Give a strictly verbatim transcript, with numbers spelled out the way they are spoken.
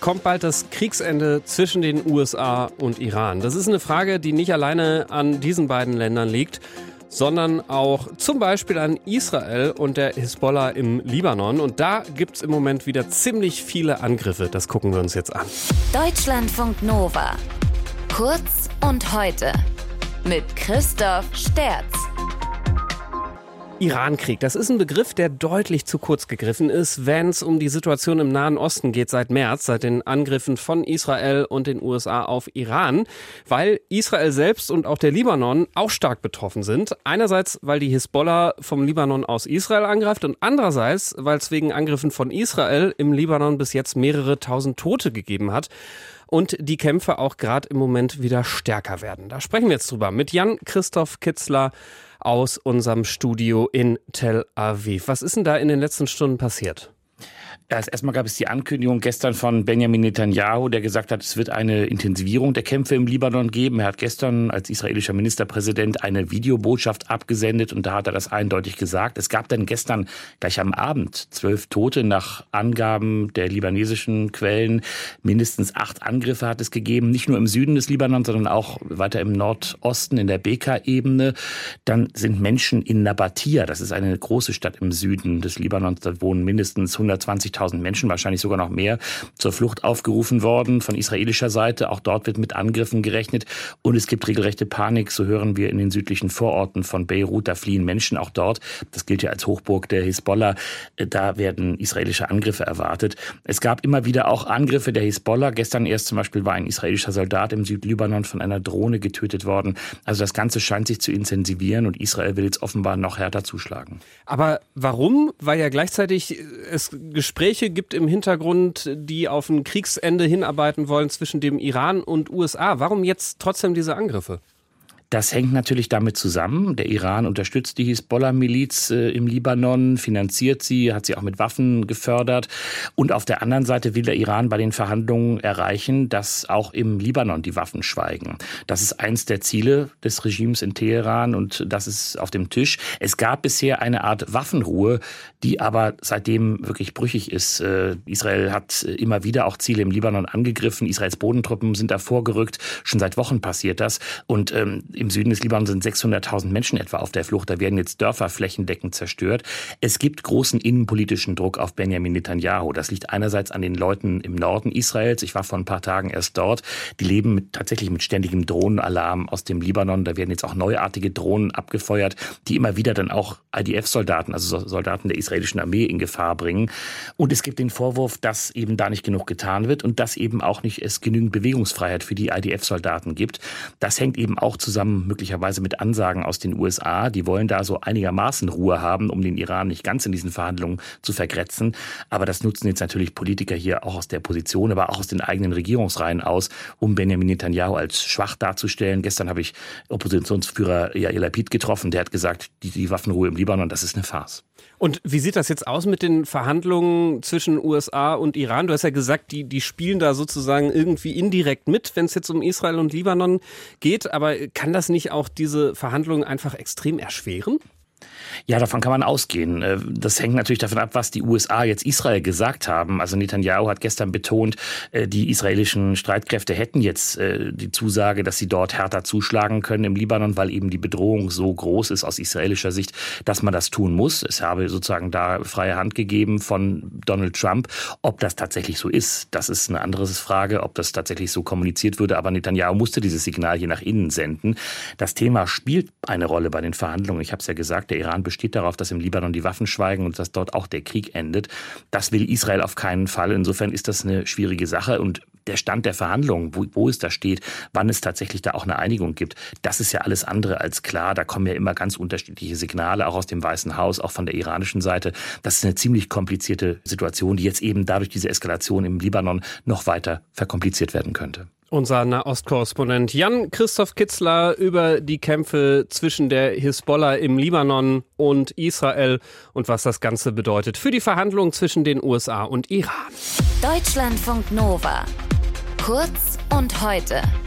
Kommt bald das Kriegsende zwischen den U S A und Iran? Das ist eine Frage, die nicht alleine an diesen beiden Ländern liegt, sondern auch zum Beispiel an Israel und der Hisbollah im Libanon. Und da gibt es im Moment wieder ziemlich viele Angriffe. Das gucken wir uns jetzt an. Deutschlandfunk Nova. Kurz und heute. Mit Christoph Sterz. Irankrieg, das ist ein Begriff, der deutlich zu kurz gegriffen ist, wenn es um die Situation im Nahen Osten geht seit März, seit den Angriffen von Israel und den U S A auf Iran, weil Israel selbst und auch der Libanon auch stark betroffen sind. Einerseits, weil die Hisbollah vom Libanon aus Israel angreift und andererseits, weil es wegen Angriffen von Israel im Libanon bis jetzt mehrere tausend Tote gegeben hat. Und die Kämpfe auch gerade im Moment wieder stärker werden. Da sprechen wir jetzt drüber mit Jan-Christoph Kitzler aus unserem Studio in Tel Aviv. Was ist denn da in den letzten Stunden passiert? Erst erstmal gab es die Ankündigung gestern von Benjamin Netanyahu, der gesagt hat, es wird eine Intensivierung der Kämpfe im Libanon geben. Er hat gestern als israelischer Ministerpräsident eine Videobotschaft abgesendet und da hat er das eindeutig gesagt. Es gab dann gestern gleich am Abend zwölf Tote nach Angaben der libanesischen Quellen. Mindestens acht Angriffe hat es gegeben, nicht nur im Süden des Libanon, sondern auch weiter im Nordosten in der Beka-Ebene. Dann sind Menschen in Nabatia, das ist eine große Stadt im Süden des Libanons, da wohnen mindestens hundertzwanzigtausend Menschen, wahrscheinlich sogar noch mehr, zur Flucht aufgerufen worden von israelischer Seite. Auch dort wird mit Angriffen gerechnet. Und es gibt regelrechte Panik, so hören wir in den südlichen Vororten von Beirut. Da fliehen Menschen auch dort. Das gilt ja als Hochburg der Hisbollah. Da werden israelische Angriffe erwartet. Es gab immer wieder auch Angriffe der Hisbollah. Gestern erst zum Beispiel war ein israelischer Soldat im Südlibanon von einer Drohne getötet worden. Also das Ganze scheint sich zu intensivieren und Israel will jetzt offenbar noch härter zuschlagen. Aber warum? Weil ja gleichzeitig es Gespräche gibt im Hintergrund, die auf ein Kriegsende hinarbeiten wollen zwischen dem Iran und U S A. Warum jetzt trotzdem diese Angriffe? Das hängt natürlich damit zusammen. Der Iran unterstützt die Hisbollah-Miliz äh, im Libanon, finanziert sie, hat sie auch mit Waffen gefördert. Und auf der anderen Seite will der Iran bei den Verhandlungen erreichen, dass auch im Libanon die Waffen schweigen. Das ist eins der Ziele des Regimes in Teheran und das ist auf dem Tisch. Es gab bisher eine Art Waffenruhe, die aber seitdem wirklich brüchig ist. Äh, Israel hat immer wieder auch Ziele im Libanon angegriffen. Israels Bodentruppen sind da vorgerückt. Schon seit Wochen passiert das. Und ähm, im Süden des Libanon sind sechshunderttausend Menschen etwa auf der Flucht. Da werden jetzt Dörfer flächendeckend zerstört. Es gibt großen innenpolitischen Druck auf Benjamin Netanyahu. Das liegt einerseits an den Leuten im Norden Israels. Ich war vor ein paar Tagen erst dort. Die leben mit, tatsächlich mit ständigem Drohnenalarm aus dem Libanon. Da werden jetzt auch neuartige Drohnen abgefeuert, die immer wieder dann auch I D F-Soldaten, also Soldaten der israelischen Armee, in Gefahr bringen. Und es gibt den Vorwurf, dass eben da nicht genug getan wird und dass eben auch nicht es genügend Bewegungsfreiheit für die I D F-Soldaten gibt. Das hängt eben auch zusammen möglicherweise mit Ansagen aus den U S A. Die wollen da so einigermaßen Ruhe haben, um den Iran nicht ganz in diesen Verhandlungen zu vergrätzen. Aber das nutzen jetzt natürlich Politiker hier auch aus der Position, aber auch aus den eigenen Regierungsreihen aus, um Benjamin Netanyahu als schwach darzustellen. Gestern habe ich Oppositionsführer Yair Lapid getroffen. Der hat gesagt, die, die Waffenruhe im Libanon, das ist eine Farce. Und wie sieht das jetzt aus mit den Verhandlungen zwischen U S A und Iran? Du hast ja gesagt, die, die spielen da sozusagen irgendwie indirekt mit, wenn es jetzt um Israel und Libanon geht. Aber kann das nicht auch diese Verhandlungen einfach extrem erschweren? Ja, davon kann man ausgehen. Das hängt natürlich davon ab, was die U S A jetzt Israel gesagt haben. Also Netanyahu hat gestern betont, die israelischen Streitkräfte hätten jetzt die Zusage, dass sie dort härter zuschlagen können im Libanon, weil eben die Bedrohung so groß ist aus israelischer Sicht, dass man das tun muss. Es habe sozusagen da freie Hand gegeben von Donald Trump. Ob das tatsächlich so ist, das ist eine andere Frage, ob das tatsächlich so kommuniziert würde. Aber Netanyahu musste dieses Signal hier nach innen senden. Das Thema spielt eine Rolle bei den Verhandlungen. Ich habe es ja gesagt, der Iran besteht darauf, dass im Libanon die Waffen schweigen und dass dort auch der Krieg endet. Das will Israel auf keinen Fall. Insofern ist das eine schwierige Sache. Und der Stand der Verhandlungen, wo, wo es da steht, wann es tatsächlich da auch eine Einigung gibt, das ist ja alles andere als klar. Da kommen ja immer ganz unterschiedliche Signale, auch aus dem Weißen Haus, auch von der iranischen Seite. Das ist eine ziemlich komplizierte Situation, die jetzt eben dadurch diese Eskalation im Libanon noch weiter verkompliziert werden könnte. Unser Nahostkorrespondent Jan-Christoph Kitzler über die Kämpfe zwischen der Hisbollah im Libanon und Israel und was das Ganze bedeutet für die Verhandlungen zwischen den U S A und Iran. Deutschlandfunk Nova. Kurz und heute.